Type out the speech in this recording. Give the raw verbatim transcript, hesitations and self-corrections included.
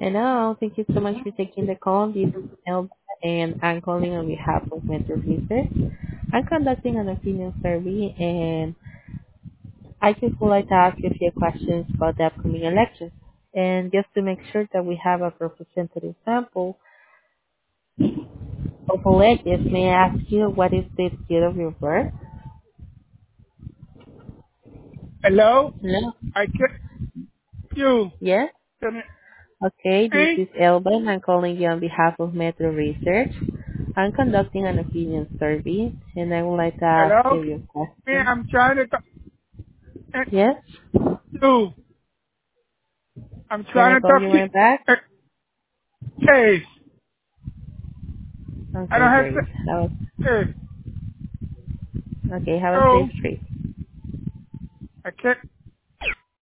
Hello. Thank you so much for taking the call. This is Elba, and I'm calling on behalf of Metro Research. I'm conducting an opinion survey, and I just would like to ask you a few questions about the upcoming elections. And just to make sure that we have a representative sample of electives, may I ask you what is the date of your birth? Hello? Hello. I can't you. Yes? Can Okay, this Hey? is Elba, and I'm calling you on behalf of Metro Research. I'm conducting an opinion survey, and I would like to ask Hello? you your Hey, question. I'm trying to talk to Yes? you. I'm Can I trying to call talk you to right back? uh, Case. I Okay, don't have great. to Have hey. a, okay, have a safe So trip. I can't